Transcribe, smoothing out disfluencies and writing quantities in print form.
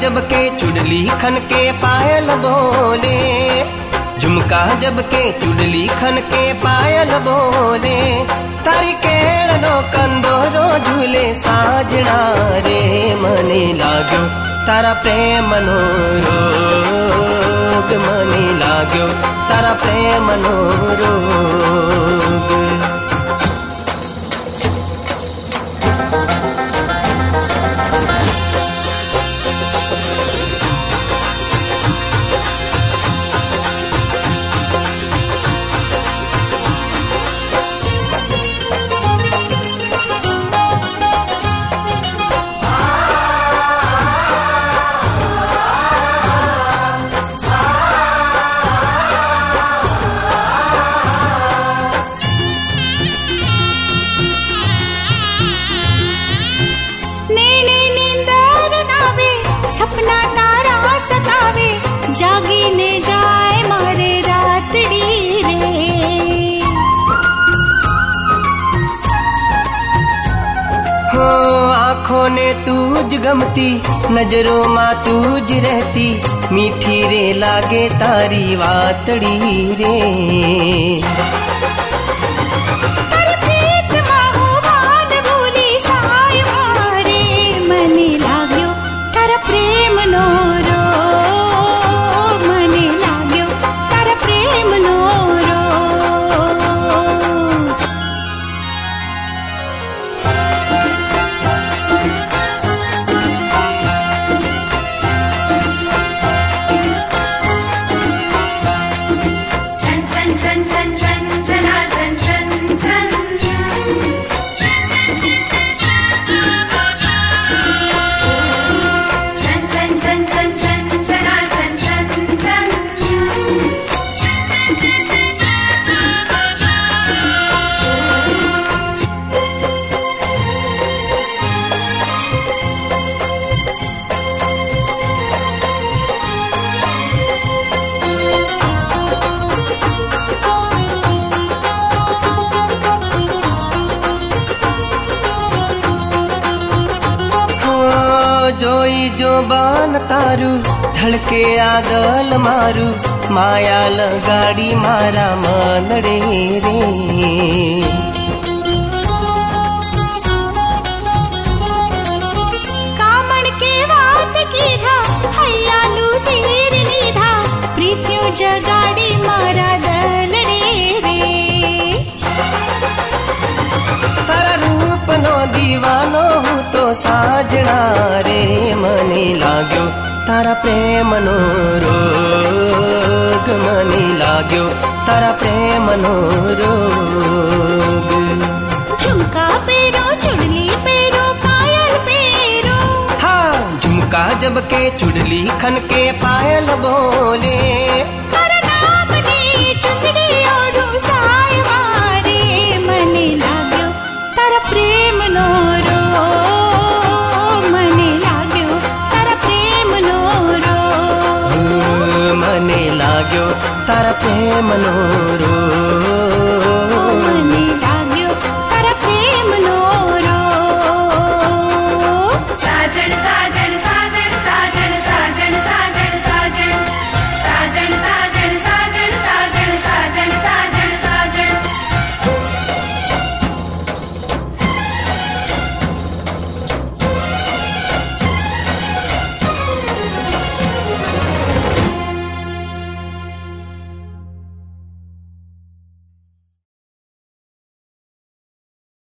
जब के चुड़ली खन के पायल बोले, झुमका जब के चुड़ली खन के पायल बोले, तारी केळनो कंदोरो झूले साजणा रे, मने लाग्यो तारा प्रेमनो रोग, मने लाग्यो तारा प्रेमनो रोग। जागी ने जाए मारे रातड़ी रे, हो आँखों ने तूज गमती, नजरों माँ तूज रहती, मीठी रे लागे तारी वातड़ी रे। मने लाग्यो तारा प्रेम नो रोग, मने लाग्यो तारा प्रेम नो रोग। छन छन छन छन छन छना छन छन छन, जोई जो बान तारू धड़के आगल मारू, माया लगाड़ी मारा मानड़े रे। कामण के वात कीधा हयालू तीर लीधा, प्रीतियों जगाड़ी मारा दलड़े रे। तारा रूप नो दीवानो हूँ तो साजणा रे, मने लाग्यो तारा प्रेमनो रोग, मने लाग्यो तारा प्रेमनो रोग। झुमका पेरो चुड़ली पेरो पायल पेरो, हाँ झुमका जब के चुड़ली खन के पायल बोले, तारा नाम ने चुंदड़ी ओढ़ू साय मारे, मने लाग्यो तारा प्रेम नो रोग, मने लाग्यो तारा प्रेम नो रोग, मने लाग्यो तारा प्रेमनो रोग।